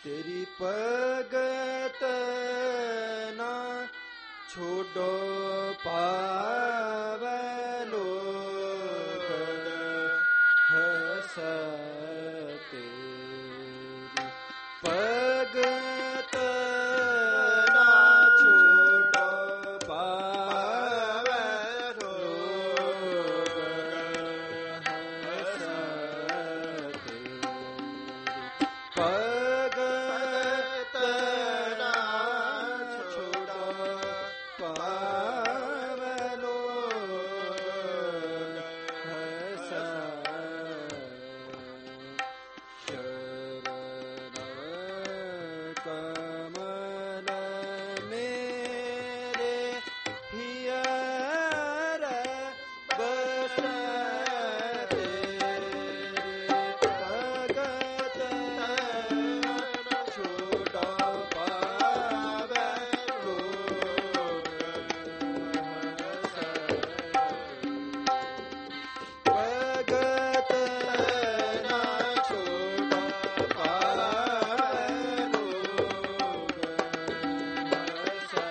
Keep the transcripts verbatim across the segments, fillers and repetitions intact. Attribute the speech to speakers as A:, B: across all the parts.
A: ਤੇਰੀ ਭਗਤ ਨਾ ਛੋਡੋ ਪਾਵੈ ਲੋਕ ਹਸੈ ਤੇਰੀ ਭਗਤ ਨਾ ਛੋਡੋ ਪਾਵੈ ਲੋਕ ਹਸੈ ਤੇਰੀ ਭਗਤ ਨਾ ਛੋਡੋ ਪਾਵੈ ਲੋਕ ਹਸੈ ਸ਼ਰਨ ਕਮਲ ਮੇਰੇ ਹਿਯਰ ਬਸੈ ਤੇਰੀ ਭਗਤ ਛੋਡਾ ਪਾਵੈ ਲੋਕ ਹਸੈ ਭਗਤ ਨਾ ਛੋਡਾ ਪਾਵੈ ਲੋਕ ਹਸੈ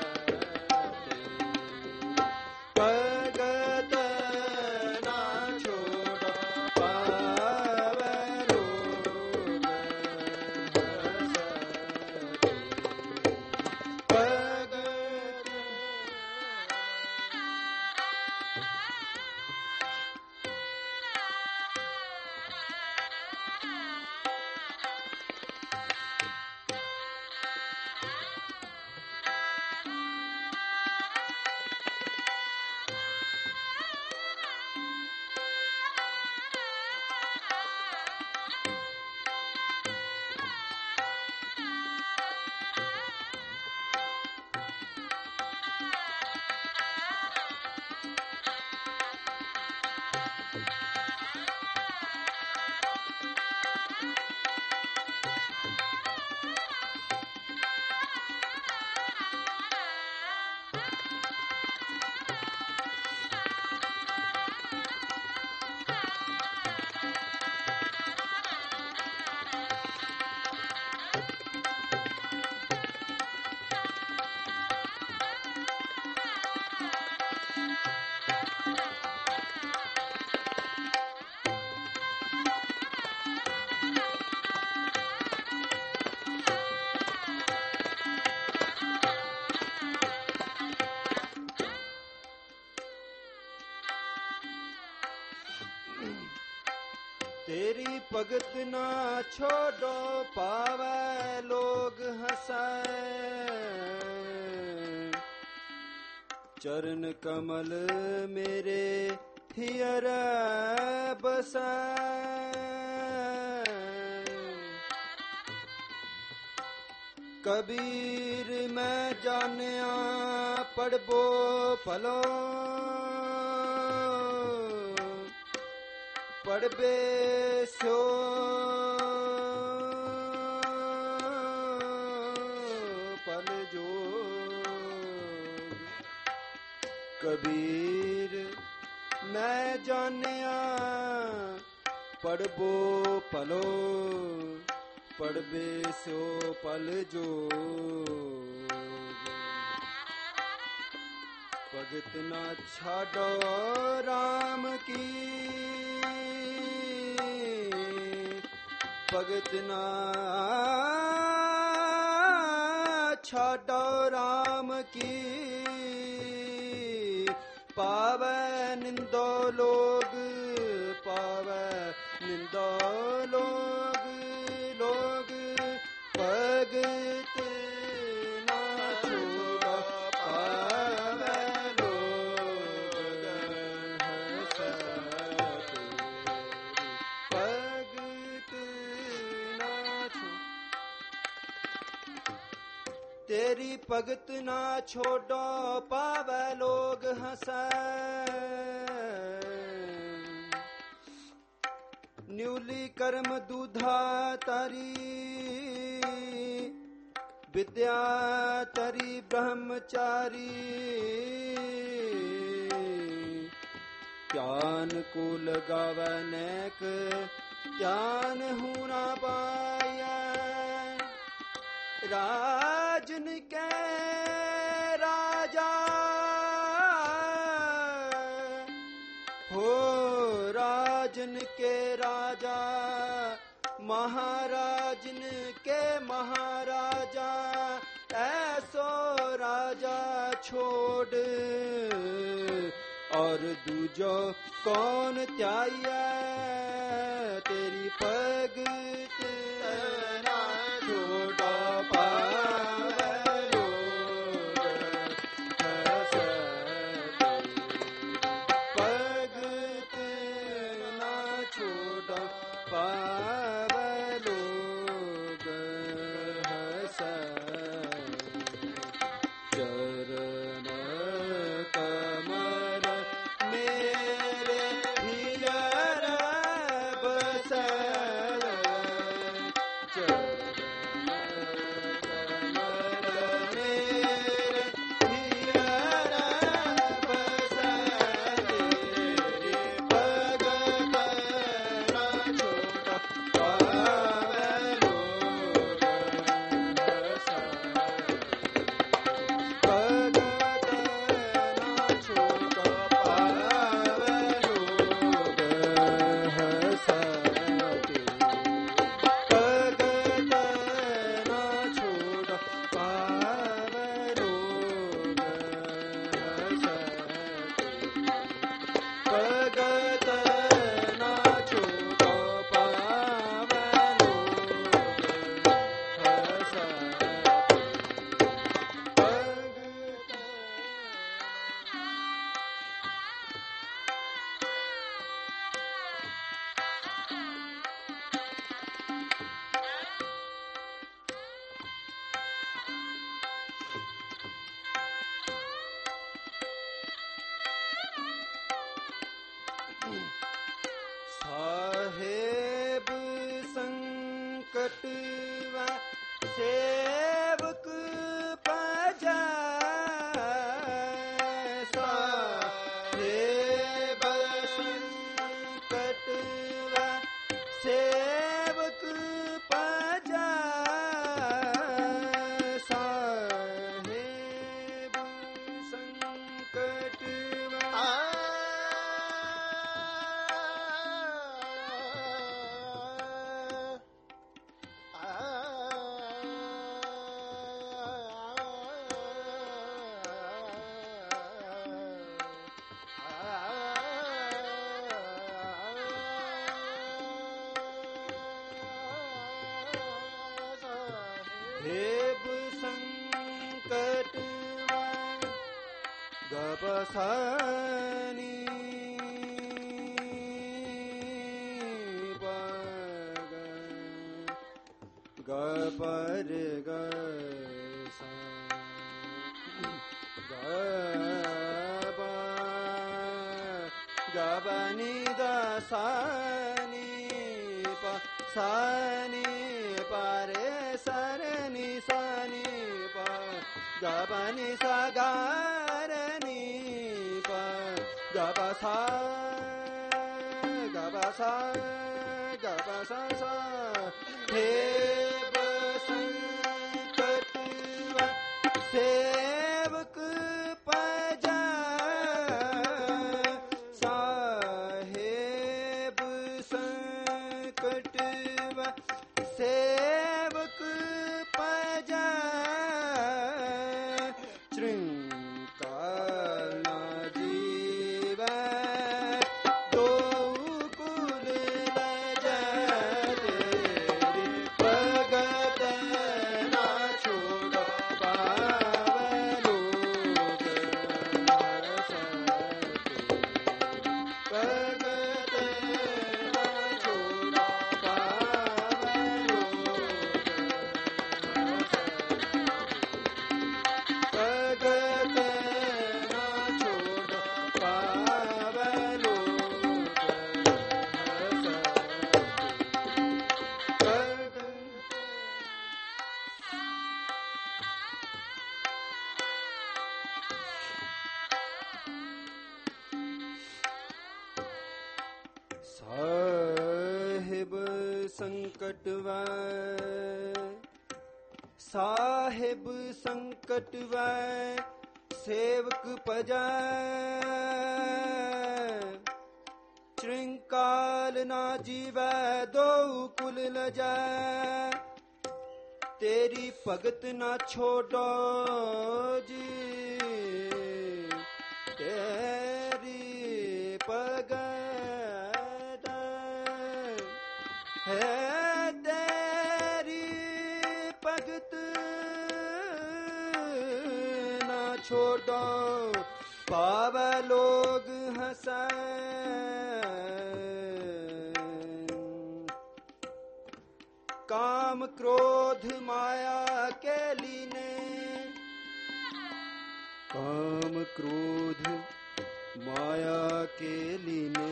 A: ਭਗਤ ਨਾ ਛੋਡਾ ਪਾਵੈ ਲੋਕ ਤੇਰੀ ਭਗਤ ਨਾ ਛੋਡੋ ਪਾਵੈ ਲੋਗ ਹਸੈ ਚਰਨ ਕਮਲ ਮੇਰੇ ਹਿਯਰ ਬਸੈ ਕਬੀਰ ਮੈਂ ਜਾਣਿਆ ਪੜਬੋ ਭਲੋ ਪੜਬੇ ਸੋ ਪਲ ਜੋਗ ਕਬੀਰ ਮੈਂ ਜਾਣਿਆ ਪੜਬੋ ਭਲੋ ਪੜਬੇ ਸੋ ਪਲ ਜੋਗ ਭਗਤ ਨਾ ਛਾਡੋ ਰਾਮ ਕੀ ਭਗਤ ਨਾ ਛਾਡੋ ਰਾਮ ਕੀ ਪਾਵੈ ਨਿੰਦੋ ਲੋਗ ਪਾਵੈ ਨਿੰਦੋ ਲੋਗ ਲੋਗ ਭਗਤ ਨਾ ਛੋਡਾ ਪਾਵੈ ਲੋਗ ਹਸੈ ਭਗਤ ਨਾ ਛੋ ਤੇਰੀ ਭਗਤ ਨਾ ਛੋਡੋ ਪਾਵੈ ਲੋਗ ਹਸੈ ਨਿਉਲੀ ਕਰਮ ਦੁਧਾ ਤਰੀ ਵਿਦਿਆ ਤਰੀ ਬ੍ਰਹਮਚਾਰੀ ਧਿਆਨ ਕੋ ਲਗਾਵੈ ਨੈਕ ਧਿਆਨ ਹੂ ਨਾ ਪਾਇਐ राजन के राजा हो, राजन के राजा, महाराजन के महाराजा, ऐसो राजा छोड़ और दूजो कौन त्याया, तेरी भगत ना छोड़ा पावे लोग, भगत ना छोड़ा पावे लोग, चरण कमर मेरे हियर बसल, चरण कमर मेरे हियर बसल, भगत ना छोड़ा पावे लोग, भगत ना छोड़ा पावे लोग, हंसते, भगत ना छोड़ा पावे लोग, हंसते, भगत ना छोड़ा पावे लोग, साहेब संकट व सेवक पजा, साहेब संकट व सेवक पजा, साहेब संकट व हेब संकट गबसानी बग गपर गसा गब गबनी दसानी प सानी पारे सरनी सानी प गबनी सगारनी प गबसा गबसा गबसा सा हेब संकट व सेवक पजा, साहेब संकट व सेवक पजा, श्रृंगार ना जीव दो कुल लजते, भगत ना छोड़ा पावे लोग, भगत ना छोड़ा पावे लोग, भगत ना छोड़ा पावे लोग, साहिब संकट व साहिब संकट वै सेवक पजै श्रृंकाल ना जीवै दो कुल लजै तेरी भगत ना छोड़ो जी तेरी भगत है तेरी भगत ना छोड़ो पावे लोग हंसै काम क्रोध माया के लीने काम क्रोध माया के लीने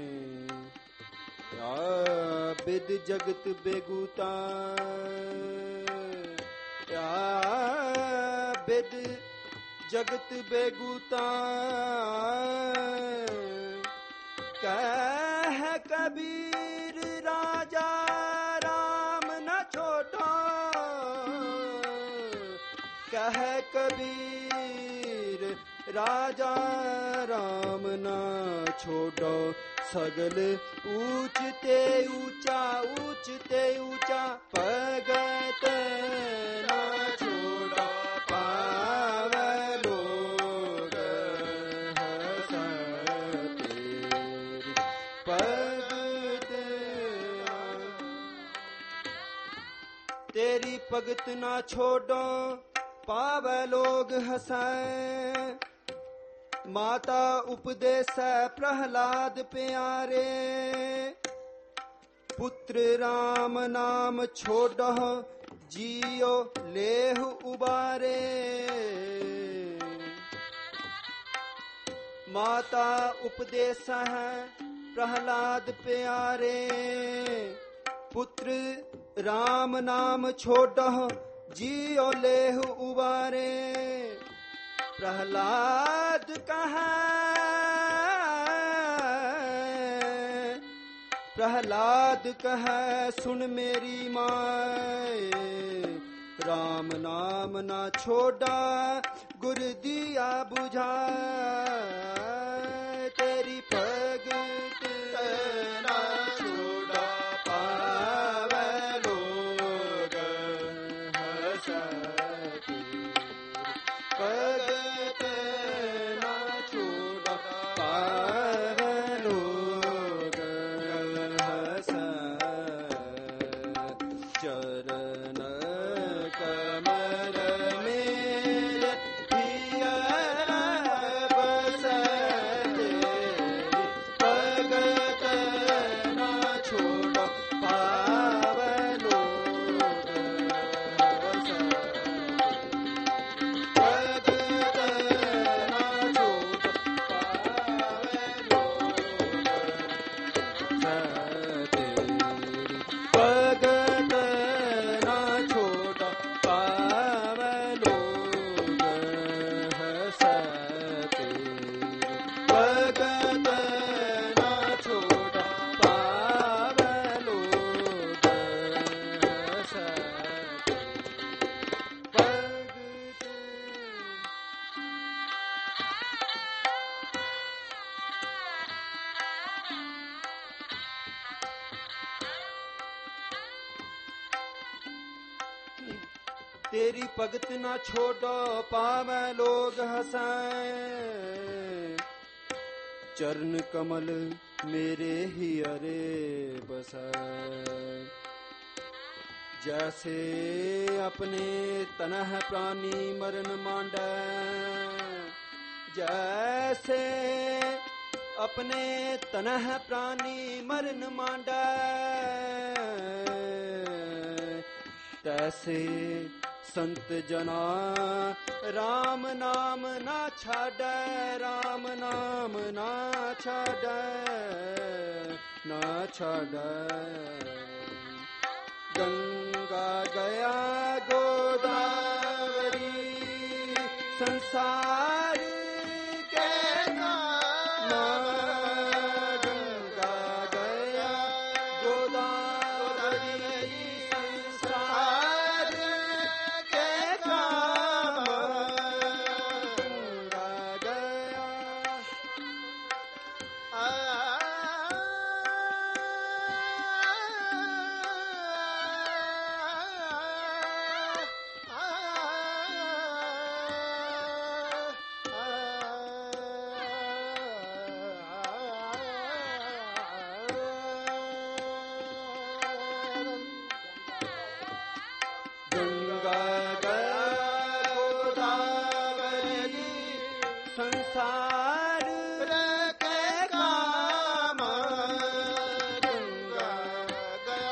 A: या बिद जगत बेगुता या बिद जगत बेगुता कह कबीर राजा कह कबीर राजा राम ना छोड़ो सगल ऊंचते ऊंचा ऊंचते ऊंचा भगत ना छोड़ो पावे लोग हंसते भगत तेरी भगत ना छोड़ो पावे लोग हंसाए माता उपदेश प्रहलाद प्यारे पुत्र राम नाम छोड़ो जियो लेह उबारे माता उपदेश प्रहलाद प्यारे पुत्र राम नाम छोड़ो जियो लेह उबारे प्रहलाद कहा प्रहलाद कहा सुन मेरी माए राम नाम ना छोड़ा गुर दिया बुझा तेरी भगत ना छोड़ा पावे लोग हंसते भगत ना छोड़ा पावे लोग हंसते चरण कमर मेरे पिया बसते भगत ना छोड़ा पावे लोग तेरी भगत ना छोड़ो पावे लोग हंसाए चरण कमल मेरे ही अरे बसाए जैसे अपने तनह प्राणी मरण मांडे जैसे अपने तनह प्राणी मरण मांडे तैसे संत जना राम नाम ना छाड़े राम नाम ना छाड़े ना छाड़े गंगा गया गोदावरी संसार के नाम गंगा गया गोदावरी संसार के गंगा गया गोदावरी संसार के काम गंगा गया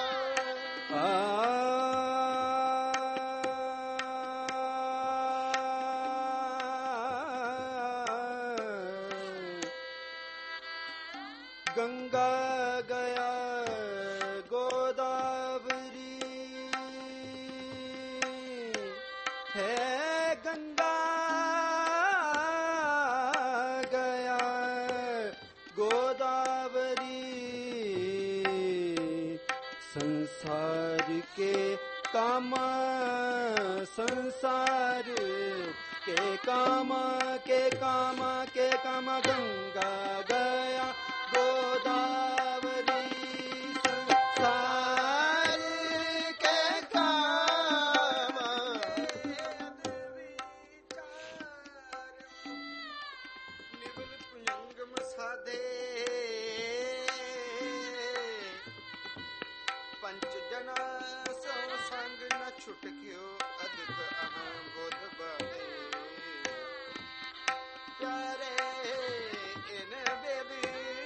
A: गंगा गया गोदावरी है गंगा गया गोदावरी संसार के काम संसार के काम के काम के काम गंगा गया गोदावरी संसार के काम निबल पुयंगम साधे पंच जना संग न छुटक्यो अधिक अहम बोध बाधे प्यारे इन बेबी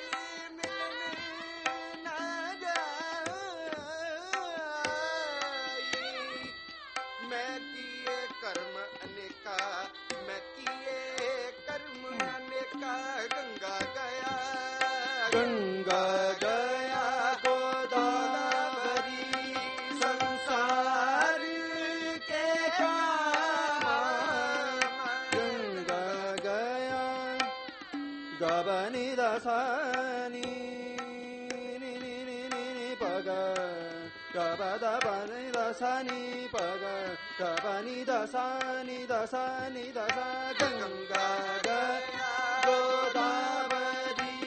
A: मैं किए कर्म अनेका मैं किए कर्म अनेका गंगा गया गंगा गया गोदावरी संसार के काम गंगा गया गबनी दसानी पग गबद बनी दसानी पग गबनी दसानी दसानी दसा गंगा गया गोदावरी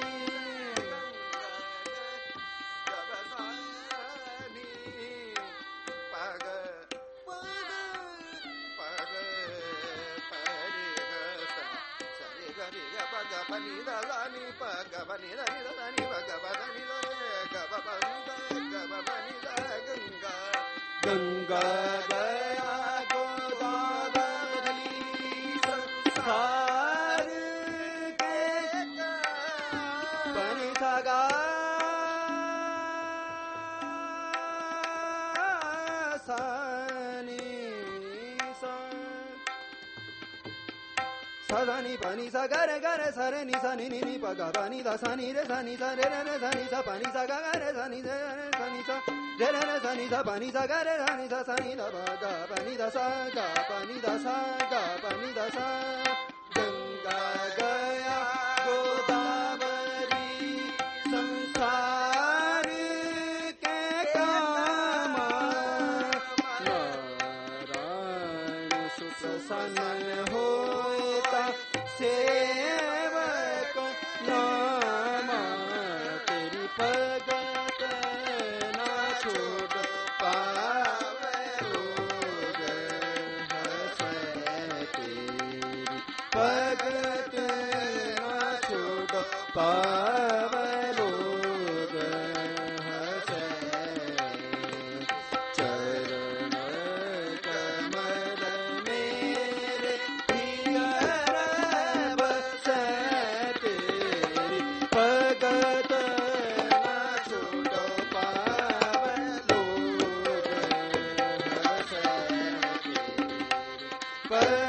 A: गबसानी पग पग पग परे सरे गरे पग बनी दसानी पग बनी दसानी पग बनी गंगा गंगा गया गोदावरी संसार के बनी सगा सानी सदानी पानी सा गरे गरे सरे नि सनी नि नि पगा पानी दा सनी रे सनी सा रे रे सनी सा पानी सा गा रे सनी रे सनी सा रे रे सनी सा पानी सा गा रे सनी सा सनी दा गा पानी दा सा गा पानी दा सा गा पानी दा सा गंगा गया गोदावरी संसार के काम नारायण सुप्रसन्न होता सेवक नाम तेरी भगत ना छोड़ पावे लोग हंसे तेरी भगत ना छोड़ पावे लोग हंसे चरण कमल मेरे प्रियर बसे तेरी भगत ना छोड़ पावे लोग हंसे तेरी